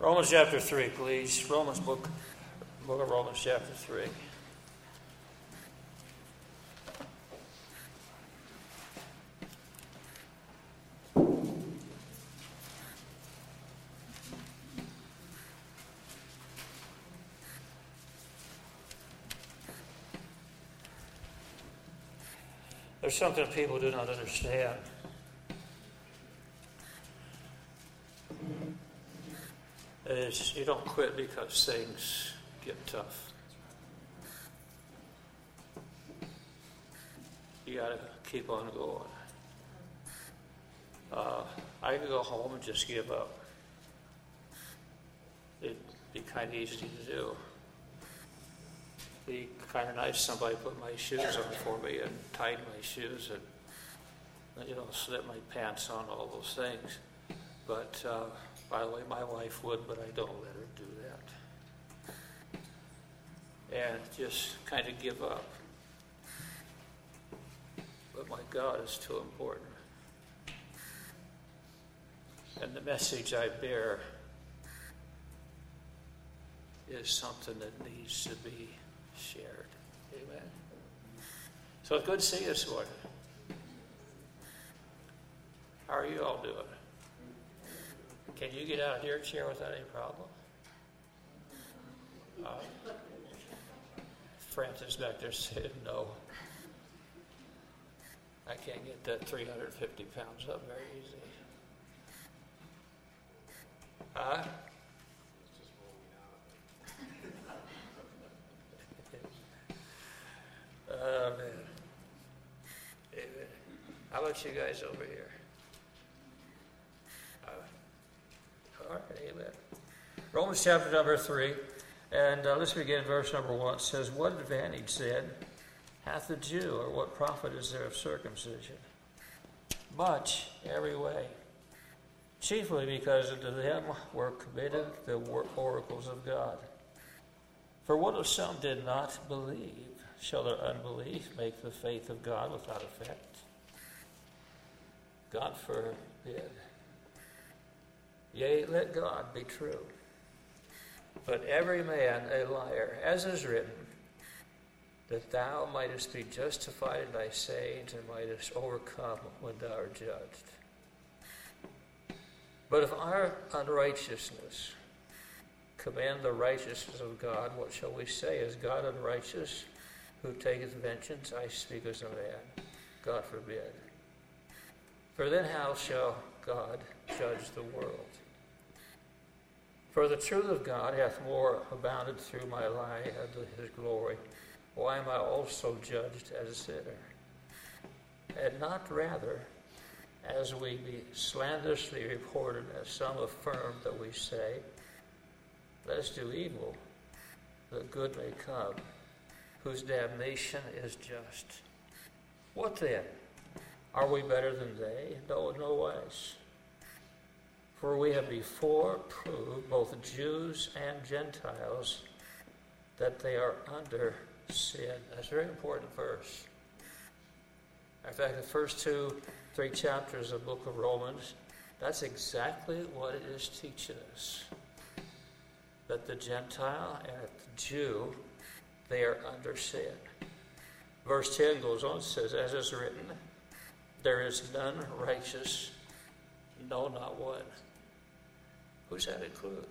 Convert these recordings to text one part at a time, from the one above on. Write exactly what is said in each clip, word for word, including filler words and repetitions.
Romans chapter three, please. Romans book, book of Romans chapter three. There's something people do not understand. Is you don't quit because things get tough. You got to keep on going. Uh, I could go home and just give up. It'd be kind of easy to do. It'd be kind of nice somebody put my shoes on for me and tied my shoes and, you know, slip my pants on, all those things. But uh, by the way, my wife would, but I don't let her do that. And just kind of give up. But my God is too important. And the message I bear is something that needs to be shared. Amen. So it's good to see you this morning. How are you all doing? Can you get out of your chair without any problem? Uh, Francis back there said no. I can't get that three hundred fifty pounds up very easy. Huh? Oh, man. Amen. How about you guys over here? Uh, all right, amen. Romans chapter number three, and uh, let's begin verse number one. It says, "What advantage, then, hath the Jew, or what profit is there of circumcision? Much every way, chiefly because unto them were committed the oracles of God. For what if some did not believe? Shall their unbelief make the faith of God without effect? God forbid. Yea, let God be true, but every man a liar, as is written, that thou mightest be justified in thy sayings and mightest overcome when thou art judged. But if our unrighteousness commend the righteousness of God, what shall we say? Is God unrighteous, who taketh vengeance? I speak as a man. God forbid. For then how shall God judge the world? For the truth of God hath more abounded through my lie unto his glory. Why am I also judged as a sinner? And not rather, as we be slanderously reported, as some affirm that we say, let us do evil, that good may come, whose damnation is just. What then? Are we better than they? No, in no wise. For we have before proved, both Jews and Gentiles, that they are under sin. That's a very important verse. In fact, the first two, three chapters of the book of Romans, that's exactly what it is teaching us. That the Gentile and the Jew, they are under sin. Verse ten goes on, it says, as is written, there is none righteous, no, not one. Who's that include?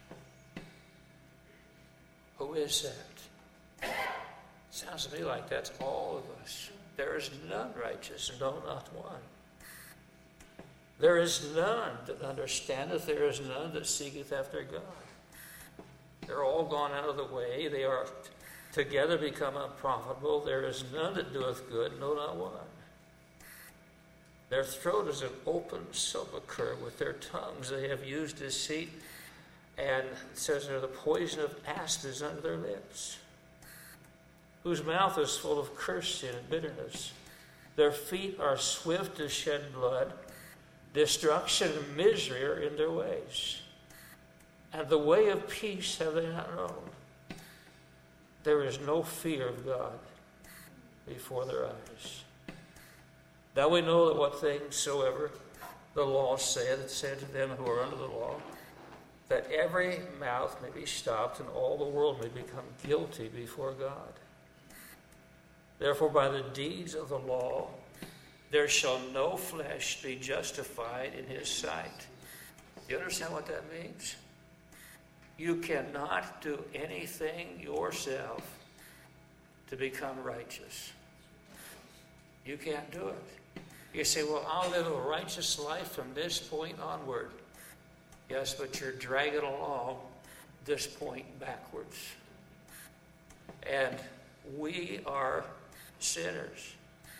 Who is that? Sounds to me like that's all of us. There is none righteous, no, not one. There is none that understandeth, there is none that seeketh after God. They're all gone out of the way. They are together become unprofitable. There is none that doeth good, no, not one. Their throat is an open sepulchre. With their tongues they have used deceit. And it says there, the poison of asp is under their lips, whose mouth is full of cursing and bitterness. Their feet are swift to shed blood. Destruction and misery are in their ways. And the way of peace have they not known. There is no fear of God before their eyes. Now we know that what things soever the law saith, it said to them who are under the law, that every mouth may be stopped and all the world may become guilty before God. Therefore, by the deeds of the law, there shall no flesh be justified in his sight. You understand what that means? You cannot do anything yourself to become righteous. You can't do it. You say, well, I'll live a righteous life from this point onward. Yes, but you're dragging along this point backwards. And we are sinners.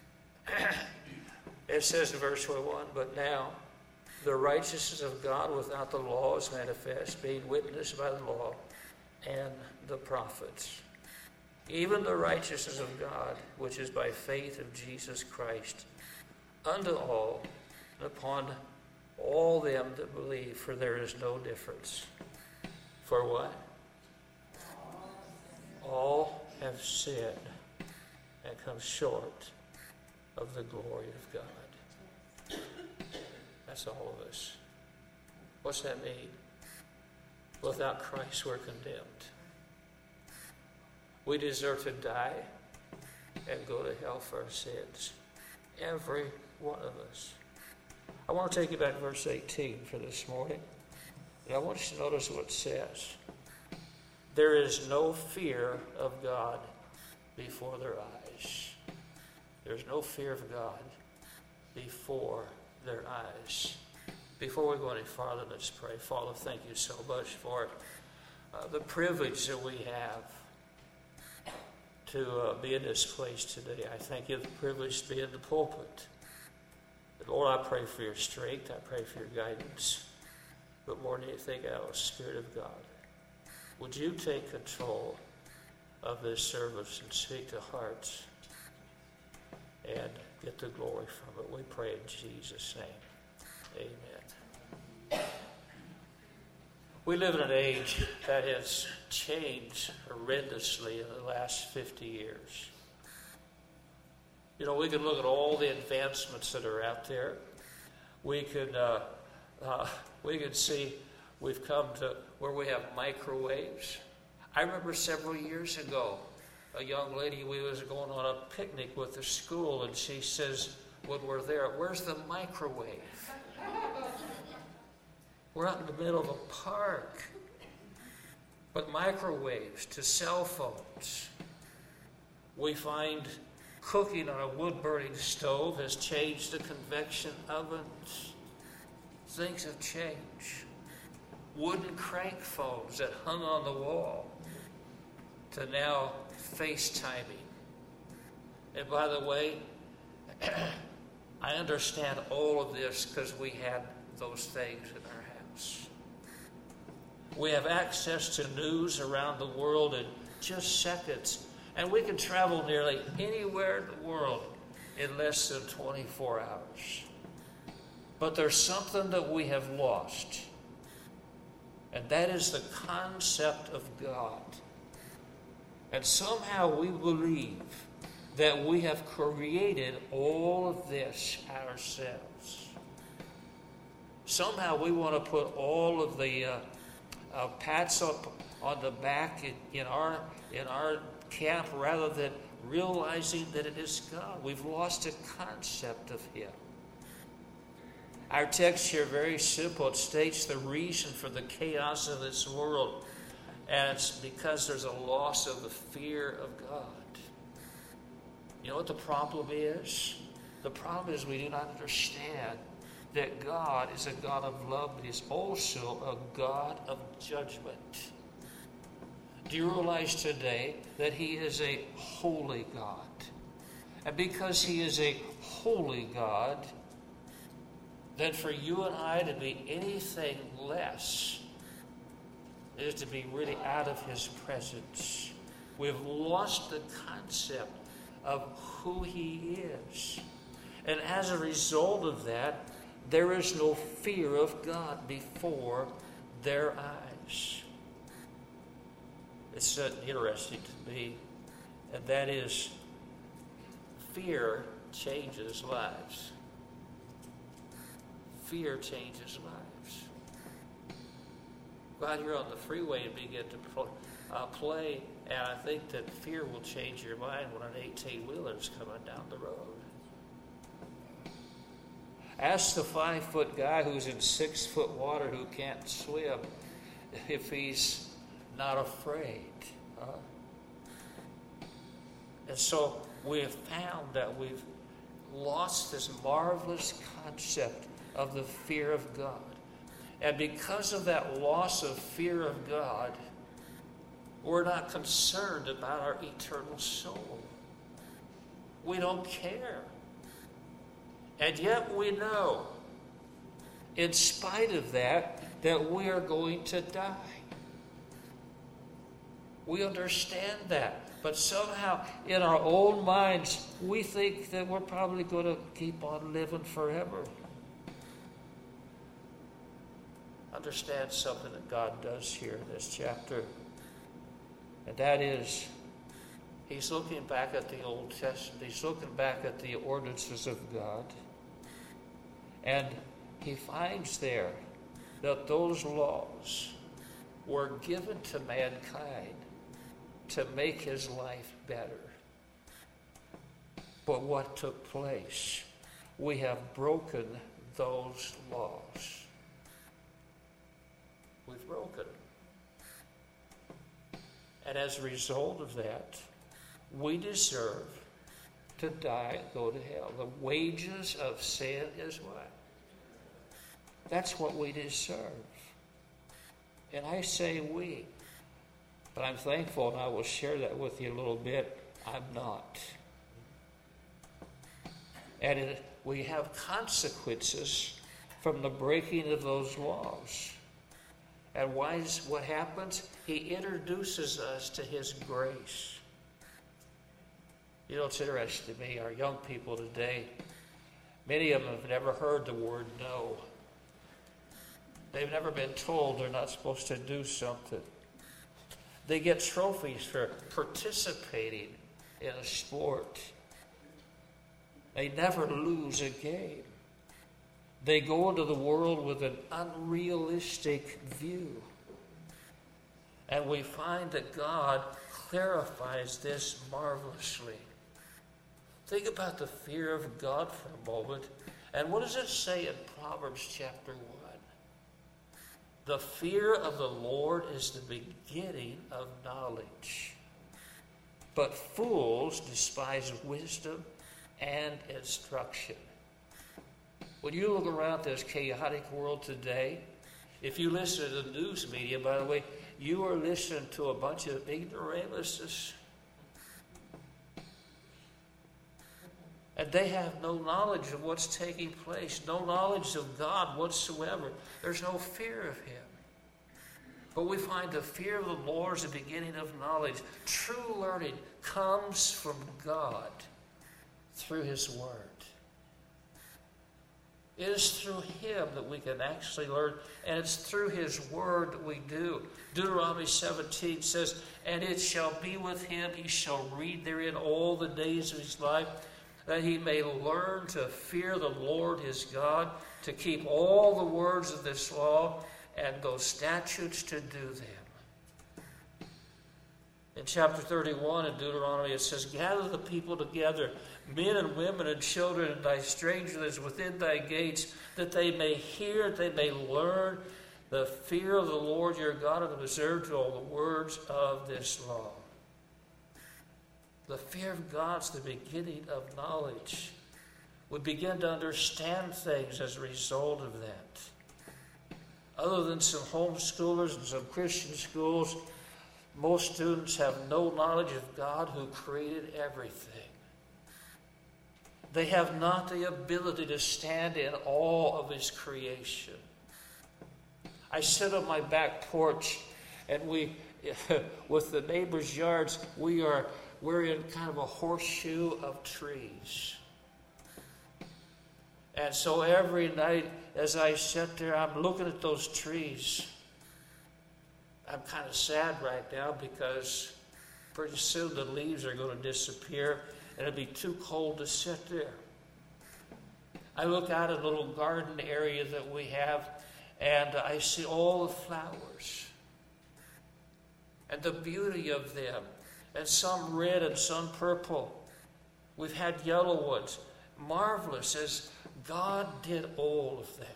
It says in verse twenty-one, but now the righteousness of God without the law is manifest, being witnessed by the law and the prophets. Even the righteousness of God, which is by faith of Jesus Christ, unto all, and upon all them that believe, for there is no difference. For what? All have sinned and come short of the glory of God. That's all of us. What's that mean? Without Christ, we're condemned. We deserve to die and go to hell for our sins. Every one of us. I want to take you back to verse eighteen for this morning. And I want you to notice what it says. There is no fear of God before their eyes. There's no fear of God before their eyes. Before we go any farther, let's pray. Father, thank you so much for uh, the privilege that we have to uh, be in this place today. I thank you for the privilege to be in the pulpit. But Lord, I pray for your strength. I pray for your guidance. But more than anything else, Spirit of God, would you take control of this service and speak to hearts and get the glory from it? We pray in Jesus' name. Amen. We live in an age that has changed horrendously in the last fifty years. You know, we can look at all the advancements that are out there. We could, uh, uh, we could see we've come to where we have microwaves. I remember several years ago, a young lady, we was going on a picnic with the school, and she says, when we're there, where's the microwave? We're out in the middle of a park. But microwaves to cell phones. We find cooking on a wood-burning stove has changed to convection ovens. Things have changed. Wooden crank phones that hung on the wall to now FaceTiming. And by the way, I understand all of this because we had those things in our house. We have access to news around the world in just seconds. And we can travel nearly anywhere in the world in less than twenty-four hours. But there's something that we have lost. And that is the concept of God. And somehow we believe that we have created all of this ourselves. Somehow we want to put all of the uh, uh, pats up on the back in, in our in our camp rather than realizing that it is God. We've lost a concept of Him. Our text here very simple. It states the reason for the chaos of this world, and it's because there's a loss of the fear of God. You know what the problem is? The problem is we do not understand that God is a God of love, but He's also a God of judgment. Do you realize today that He is a holy God? And because He is a holy God, then for you and I to be anything less is to be really out of His presence. We've lost the concept of who He is. And as a result of that, there is no fear of God before their eyes. It's uh, interesting to me, and that is fear changes lives. Fear changes lives. Go out here on the freeway and begin to pl- uh, play, and I think that fear will change your mind when an eighteen-wheeler is coming down the road. Ask the five-foot guy who's in six-foot water who can't swim if he's not afraid. Huh? And so we have found that we've lost this marvelous concept of the fear of God. And because of that loss of fear of God, we're not concerned about our eternal soul. We don't care. And yet we know, in spite of that, that we are going to die. We understand that. But somehow, in our own minds, we think that we're probably going to keep on living forever. Understand something that God does here in this chapter. And that is, He's looking back at the Old Testament. He's looking back at the ordinances of God. And He finds there that those laws were given to mankind to make his life better. But what took place? We have broken those laws. We've broken them. And as a result of that, we deserve to die, go to hell. The wages of sin is what? That's what we deserve. And I say we. But I'm thankful, and I will share that with you a little bit. I'm not. And it, we have consequences from the breaking of those laws. And why is what happens? He introduces us to His grace. You know, it's interesting to me, our young people today, many of them have never heard the word no. They've never been told they're not supposed to do something. They get trophies for participating in a sport. They never lose a game. They go into the world with an unrealistic view. And we find that God clarifies this marvelously. Think about the fear of God for a moment. And what does it say in Proverbs chapter one? The fear of the Lord is the beginning of knowledge. But fools despise wisdom and instruction. When you look around this chaotic world today, if you listen to the news media, by the way, you are listening to a bunch of ignoramuses. And they have no knowledge of what's taking place, no knowledge of God whatsoever. There's no fear of Him. But we find the fear of the Lord is the beginning of knowledge. True learning comes from God through His Word. It is through Him that we can actually learn, and it's through His Word that we do. Deuteronomy seventeen says, "And it shall be with him, he shall read therein all the days of his life, that he may learn to fear the Lord his God, to keep all the words of this law, and those statutes to do them." In chapter thirty-one in Deuteronomy it says, "Gather the people together, men and women and children, and thy strangers within thy gates, that they may hear, they may learn the fear of the Lord your God, and observe to all the words of this law." The fear of God's the beginning of knowledge. We begin to understand things as a result of that. Other than some homeschoolers and some Christian schools, most students have no knowledge of God who created everything. They have not the ability to stand in awe of His creation. I sit on my back porch, and we, with the neighbors' yards, we are we're in kind of a horseshoe of trees. And so every night as I sit there, I'm looking at those trees. I'm kind of sad right now because pretty soon the leaves are going to disappear and it'll be too cold to sit there. I look out at a little garden area that we have, and I see all the flowers. and the beauty of them, and some red and some purple. We've had yellow ones. Marvelous as God did all of that.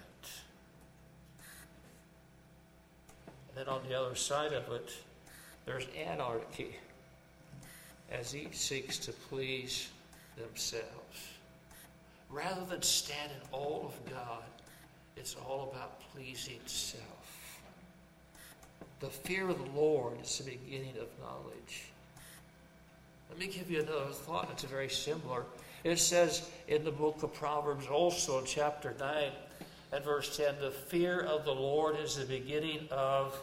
And then on the other side of it, there's anarchy, as each seeks to please themselves. Rather than stand in awe of God, it's all about pleasing self. The fear of the Lord is the beginning of knowledge. Let me give you another thought. It's very similar. It says in the book of Proverbs also in chapter nine and verse ten, the fear of the Lord is the beginning of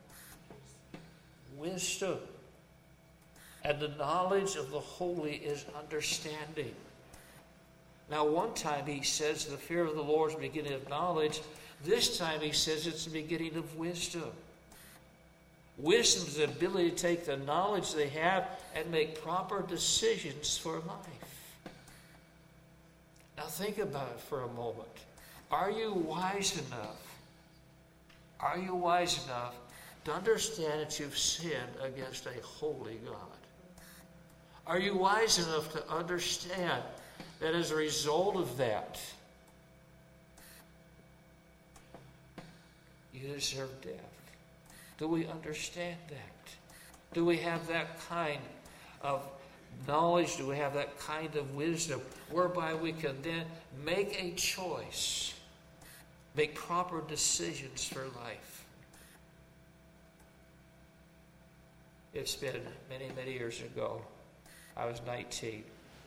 wisdom, and the knowledge of the holy is understanding. Now, one time he says the fear of the Lord is the beginning of knowledge. This time he says it's the beginning of wisdom. Wisdom is the ability to take the knowledge they have and make proper decisions for life. Now think about it for a moment. Are you wise enough? Are you wise enough to understand that you've sinned against a holy God? Are you wise enough to understand that as a result of that, you deserve death? Do we understand that? Do we have that kind of knowledge? Do we have that kind of wisdom whereby we can then make a choice, make proper decisions for life? It's been many, many years ago. I was nineteen.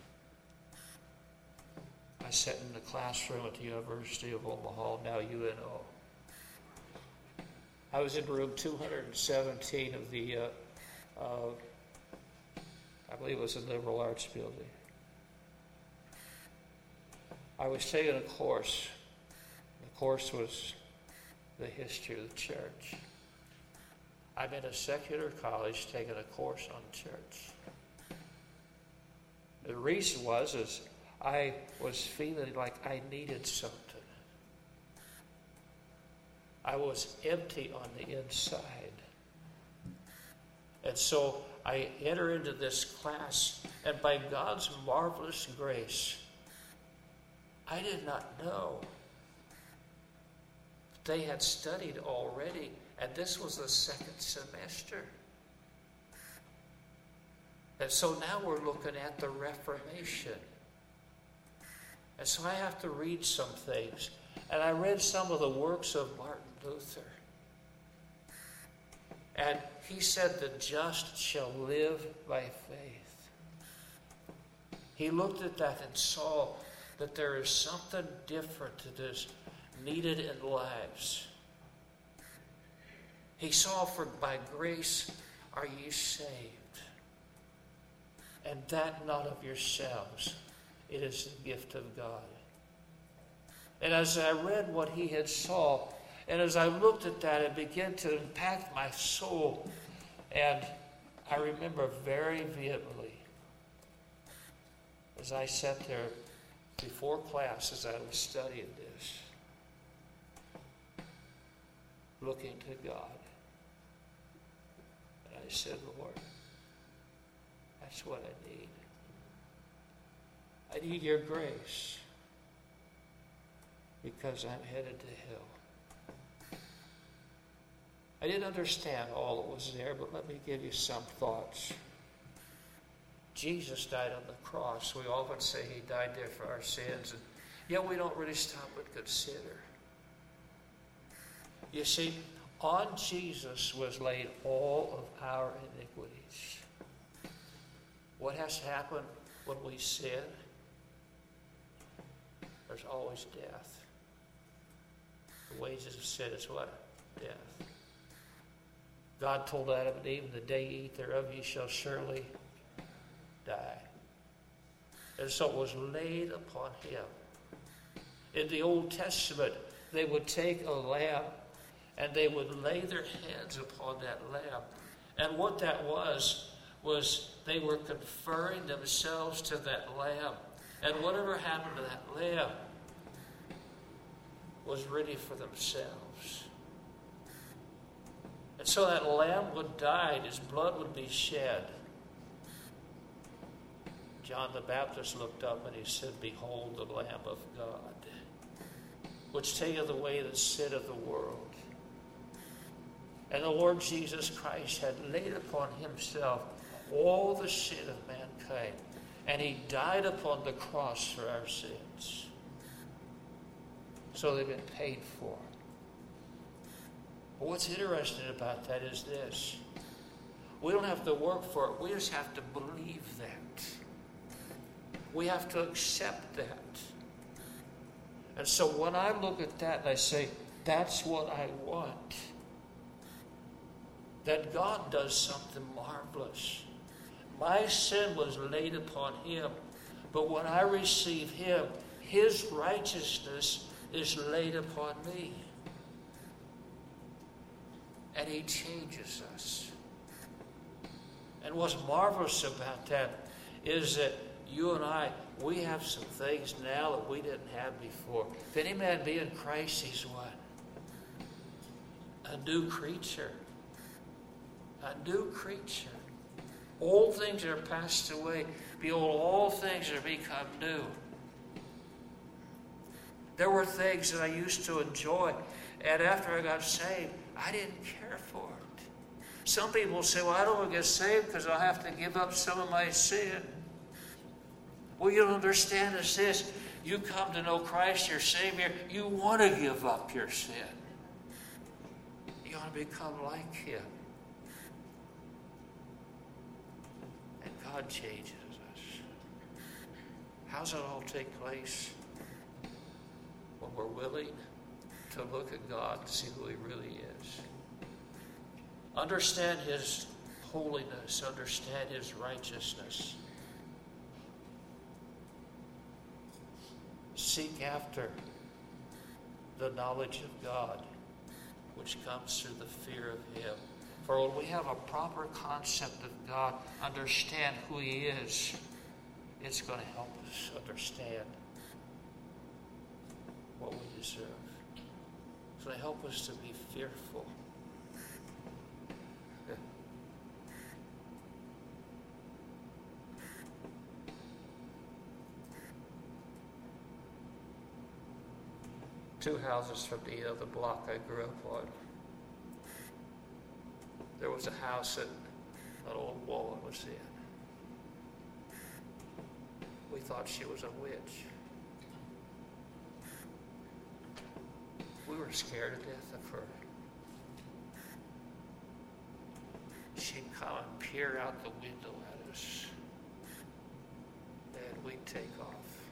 I sat in the classroom at the University of Omaha, now U N O. I was in room two hundred seventeen of the, uh, uh, I believe it was the Liberal Arts Building. I was taking a course. The course was the history of the church. I'm in a secular college taking a course on church. The reason was is I was feeling like I needed something. I was empty on the inside. And so I enter into this class, and by God's marvelous grace, I did not know they had studied already, and this was the second semester. And so now we're looking at the Reformation. And so I have to read some things. And I read some of the works of Martin Luther. And he said, the just shall live by faith. He looked at that and saw that there is something different that is needed in lives. He saw, for by grace are ye saved, and that not of yourselves. It is the gift of God. And as I read what he had saw, and as I looked at that, it began to impact my soul. And I remember very vehemently, as I sat there before class, as I was studying this, looking to God. And I said, Lord, that's what I need. I need your grace, because I'm headed to hell. I didn't understand all that was there, but let me give you some thoughts. Jesus died on the cross. We often say he died there for our sins, and yet we don't really stop and consider. You see, on Jesus was laid all of our iniquities. What has to happen when we sin? There's always death. The wages of sin is what? Death. God told Adam and Eve, the day you eat thereof, ye shall surely die. And so it was laid upon him. In the Old Testament, they would take a lamb and they would lay their hands upon that lamb. And what that was, was they were conferring themselves to that lamb. And whatever happened to that lamb was ready for themselves. And so that lamb would die, his blood would be shed. John the Baptist looked up and he said, "Behold the Lamb of God, which taketh away the sin of the world." And the Lord Jesus Christ had laid upon himself all the sin of mankind. And he died upon the cross for our sins. So they've been paid for. But what's interesting about that is this. We don't have to work for it. We just have to believe that. We have to accept that. And so when I look at that and I say, that's what I want. That God does something marvelous. My sin was laid upon him. But when I receive him, his righteousness is laid upon me. And he changes us. And what's marvelous about that is that you and I, we have some things now that we didn't have before. If any man be in Christ, he's what? A new creature. A new creature. Old things are passed away. Behold, all things are become new. There were things that I used to enjoy, and after I got saved, I didn't care for it. Some people say, well, I don't want to get saved because I'll have to give up some of my sin. Well, you don't understand is this. You come to know Christ, your Savior, you want to give up your sin. You want to become like him. And God changes us. How does it all take place? When we're willing to look at God and see who he really is. Understand his holiness. Understand his righteousness. Seek after the knowledge of God, which comes through the fear of him. For when we have a proper concept of God, understand who he is, it's going to help us understand what we deserve. It's going to help us to be fearful. Two houses from the end of the block I grew up on. There was a house that an old woman was in. We thought she was a witch. We were scared to death of her. She'd come and peer out the window at us. And we'd take off.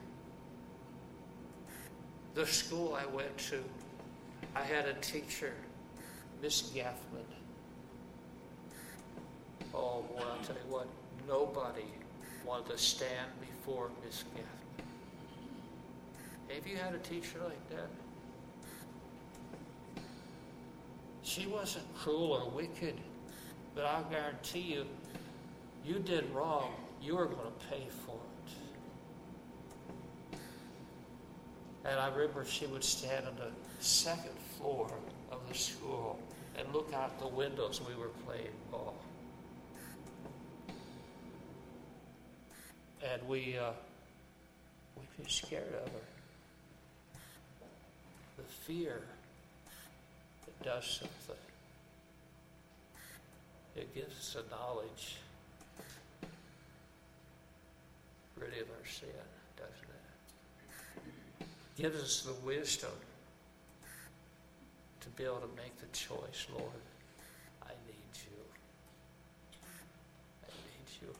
The school I went to, I had a teacher, Miss Gaffman. Oh boy, I'll tell you what, nobody wanted to stand before Miss Gaffman. Have you had a teacher like that? She wasn't cruel or wicked, but I'll guarantee you, you did wrong, you were going to pay for it. And I remember she would stand on the second floor of the school and look out the windows. We were playing ball. And we, uh, we'd be scared of her. The fear, it does something. It gives us a knowledge, really, of our sin, doesn't it? Gives us the wisdom to be able to make the choice, Lord, I need you. I need you.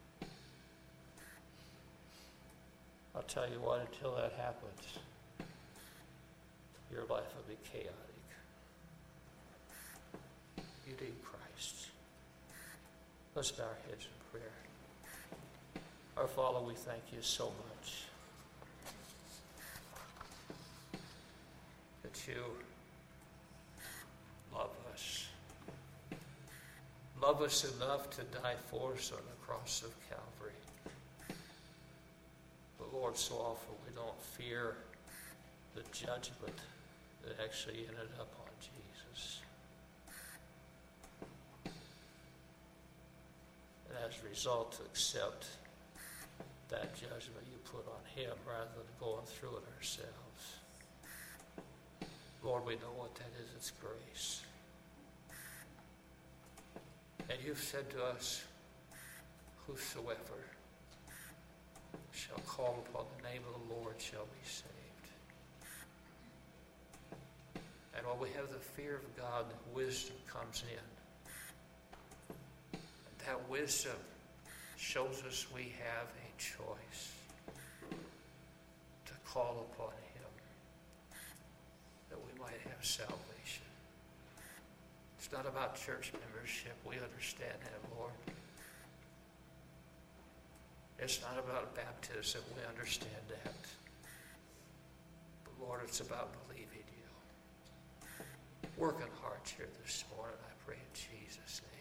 I'll tell you what, until that happens, your life will be chaotic. You need Christ. Let's bow our heads in prayer. Our Father, we thank you so much that you love us. Love us enough to die for us on the cross of Calvary. But Lord, so often we don't fear the judgment that actually ended up on Jesus. as a result to accept that judgment you put on him rather than going through it ourselves. Lord, we know what that is. It's grace. And you've said to us, whosoever shall call upon the name of the Lord shall be saved. And while we have the fear of God, wisdom comes in. And that wisdom shows us we have a choice to call upon him that we might have salvation. It's not about church membership. We understand that, Lord. It's not about baptism. We understand that. But Lord, it's about believing you. Work in hearts here this morning, I pray in Jesus' name.